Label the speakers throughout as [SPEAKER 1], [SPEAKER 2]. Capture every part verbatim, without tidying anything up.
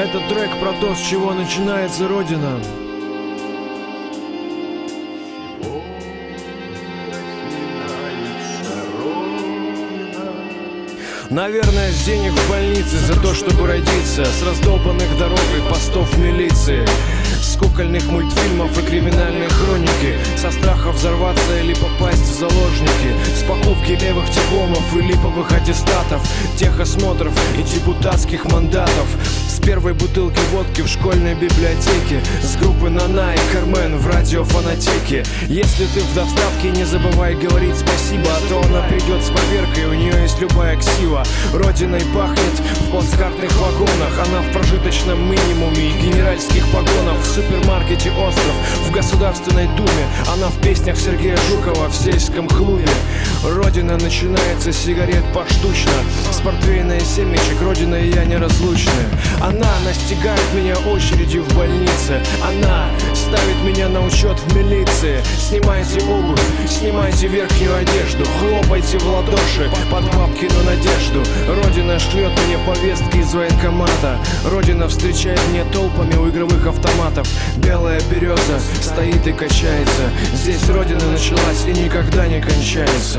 [SPEAKER 1] Это трек про то, с чего начинается Родина. Наверное, с денег в больнице за то, чтобы родиться, с раздолбанных дорог и постов милиции, с кукольных мультфильмов и криминальной хроники, со страха взорваться или попасть в заложники, с покупки левых дипломов и липовых аттестатов, техосмотров и депутатских мандатов, с первой бутылки водки в школьной библиотеке, с группы Нана и Кармен в радиофонотеке. Если ты в доставке, не забывай говорить спасибо, а то она придет с поверкой, у нее есть любая ксива. Родиной пахнет в плацкартных вагонах, она в прожиточном минимуме и генеральских погонах, в супермаркете «Остров», в Государственной Думе, она в песнях Сергея Жукова в сельском клубе. Родина начинается с сигарет поштучно, с портвейна и семечек, Родина и я неразлучны. Она настигает меня очередью в больнице, она ставит меня на учет в милиции. Снимайте обувь, снимайте верхнюю одежду, хлопайте в ладоши под бабкину надежду. Родина шлет мне повестки из военкомата, Родина встречает меня толпами у игровых автоматов. Белая береза стоит и качается, здесь Родина началась и никогда не кончается.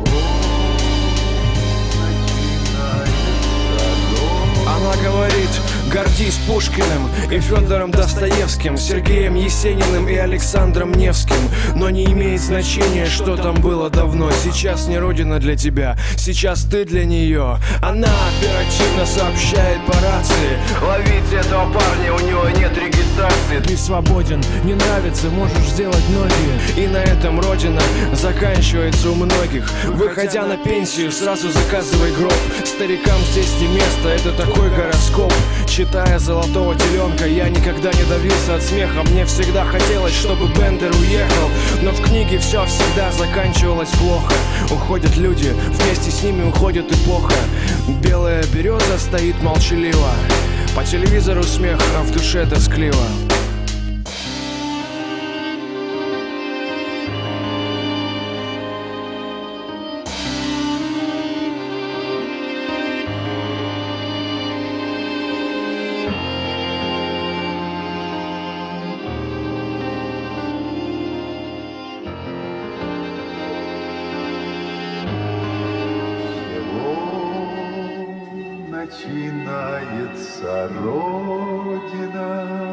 [SPEAKER 1] Она говорит: гордись Пушкиным и Федором Достоевским, Сергеем Есениным и Александром Невским. Но не имеет значения, что там было давно. Сейчас не Родина для тебя, сейчас ты для нее. Она оперативно сообщает по рации: ловите этого парня, у него нет регистрации. Ты свободен, не нравится, можешь сделать ноги. И на этом Родина заканчивается у многих. Выходя на пенсию, сразу заказывай гроб. Старикам здесь не место, это такой гороскоп. Читая «Золотого теленка», я никогда не давился от смеха. Мне всегда хотелось, чтобы Бендер уехал, но в книге все всегда заканчивалось плохо. Уходят люди, вместе с ними уходит эпоха. Белая береза стоит молчаливо, по телевизору смех, а в душе тоскливо.
[SPEAKER 2] Начинается Родина.